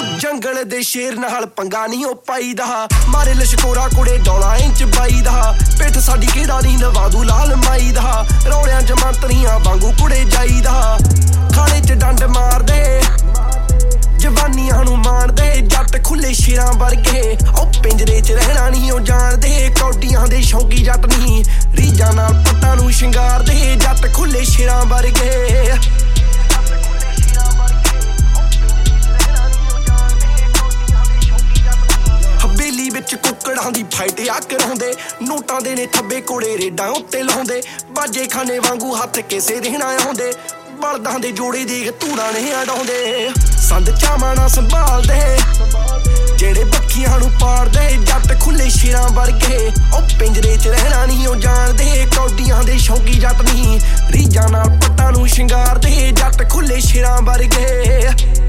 ਜੰਗਲ ਦੇ ਸ਼ੇਰ ਨਾਲ ਪੰਗਾ ਨਹੀਂ ਉਹ ਪਾਈਦਾ, ਮਾਰੇ ਲਸ਼ਕੋਰਾ ਕੁੜੇ ਡੋਲਾ ਇੰਚ ਬਾਈਦਾ। ਪਿੱਠ ਸਾਡੀ ਕਿਹੜਾ ਨਹੀਂ ਨਵਾਦੂ ਲਾਲ ਮਾਈ ਦਾ, ਰੌਲਿਆਂ ਚ ਮੰਤਰੀਆਂ ਵਾਂਗੂ ਕੁੜੇ ਜਾਈਦਾ। ਖਾਣੇ ਚ ਡੰਡ ਮਾਰਦੇ ਜਵਾਨੀਆਂ ਨੂੰ ਮਾਣਦੇ, ਜੱਟ ਖੁੱਲੇ ਸ਼ੇਰਾਂ ਵਰਗੇ ਉਹ ਪਿੰਜਰੇ ਚ ਰਹਿਣਾ ਨਹੀਂ ਉਹ ਜਾਣਦੇ। ਕੌਡੀਆਂ ਦੇ ਸ਼ੌਂਕੀ ਜੱਟ ਨਹੀਂ ਰੀਜਾਂ ਨਾਲ ਪੱਟਾਂ ਨੂੰ ਸ਼ਿੰਗਾਰਦੇ, ਜੱਟ ਖੁੱਲੇ ਸ਼ੇਰਾਂ ਵਰਗੇ। ਹਵੇਲੀ ਵਿੱਚ ਕੁੱਕੜਾਂ ਦੀ ਫਾਈਟ ਆ ਕਰਾਉਂਦੇ, ਨੋਟਾਂ ਦੇ ਨੇ ਥੱਬੇ ਕੋੜੇ ਰੇਡਾਂ ਉੱਤੇ ਲਾਉਂਦੇ। ਬਾਜੇ ਖਾਨੇ ਵਾਂਗੂ ਹੱਥ ਕਿਸੇ ਦੇ ਨਾ ਆਉਂਦੇ, ਬਲਦਾਂ ਦੇ ਜੋੜੇ ਦੇਖ ਧੂੜਾਂ ਨੇ ਅਡਾਉਂਦੇ। ਸੰਦ ਚਾਵਾਂ ਨਾ ਸੰਭਾਲਦੇ ਜਿਹੜੇ ਬੱਖੀਆਂ ਨੂੰ ਪਾੜਦੇ, ਜੱਟ ਖੁੱਲੇ ਸ਼ੇਰਾਂ ਵਰਗੇ ਉਹ ਪਿੰਜਰੇ ਚ ਰਹਿਣਾ ਨਹੀਂ ਉਹ ਜਾਣਦੇ। ਕੌਡੀਆਂ ਦੇ ਸ਼ੌਂਕੀ ਜੱਟ ਨਹੀਂ ਰੀਜਾਂ ਨਾਲ ਪੱਟਾਂ ਨੂੰ ਸ਼ਿੰਗਾਰਦੇ, ਜੱਟ ਖੁੱਲੇ ਸ਼ੇਰਾਂ ਵਰਗੇ।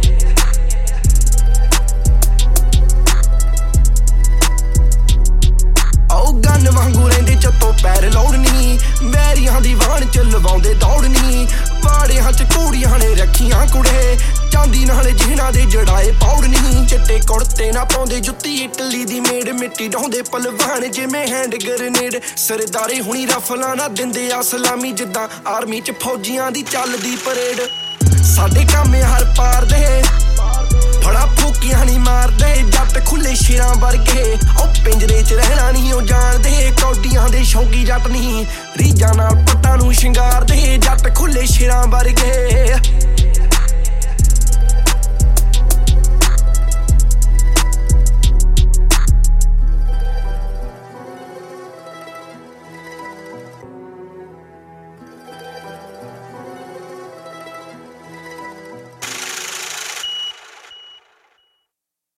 ਗੰਨ ਵਾਂਗੂ ਰਹਿੰਦੇ ਚੱਤੋਂ ਪੈਰ ਲੋੜ ਨਹੀਂ, ਵੈਰੀਆਂ ਦੀ ਵਾਹਣ ਚ ਲਵਾਉਂਦੇ ਦੌੜ ਨਹੀਂ। ਵਾੜਿਆਂ ਚ ਘੋੜੀਆਂ ਨੇ ਰੱਖੀਆਂ ਕੁੜੇ, ਚਾਂਦੀ ਨਾਲ ਜਿਹਨਾਂ ਦੇ ਜੜਾਏ ਪੌੜ ਨਹੀਂ। ਚਿੱਟੇ ਕੁੜਤੇ ਨਾ ਪਾਉਂਦੇ, ਜੁੱਤੀ ਇਟਲੀ ਦੀ ਮੇੜ, ਮਿੱਟੀ ਡਾਉਂਦੇ ਪਲਵਾਨ ਜਿਵੇਂ ਹੈਂਡ ਗ੍ਰੇਨੇਡ। ਸਰਦਾਰੇ ਹੁਣੀ ਰਫਲਾਂ ਨਾ ਦਿੰਦੇ ਆ ਸਲਾਮੀ, ਜਿੱਦਾਂ ਆਰਮੀ ਚ ਫੌਜੀਆਂ ਦੀ ਚੱਲਦੀ ਪਰੇਡ। ਸਾਡੇ ਕੰਮ ਹਰ ਪਾਰ ਦੇ ਫੜਾ ਫੂਕੀਆਂ ਨਹੀਂ ਮਾਰਦੇ, ਜੱਟ ਖੁੱਲੇ ਸ਼ੇਰਾਂ ਵਰਗੇ ਉਹ ਪਿੰਜਰੇ ਚ ਰਹਿਣਾ ਨਹੀਂ ਉਹ ਜਾਣਦੇ। ਕੌਡੀਆਂ ਦੇ ਸ਼ੌਂਕੀ ਜੱਟ ਨਹੀਂ ਰੀਜਾਂ ਨਾਲ ਪੱਟਾਂ ਨੂੰ ਸ਼ਿੰਗਾਰਦੇ, ਜੱਟ ਖੁੱਲੇ ਸ਼ੇਰਾਂ ਵਰਗੇ।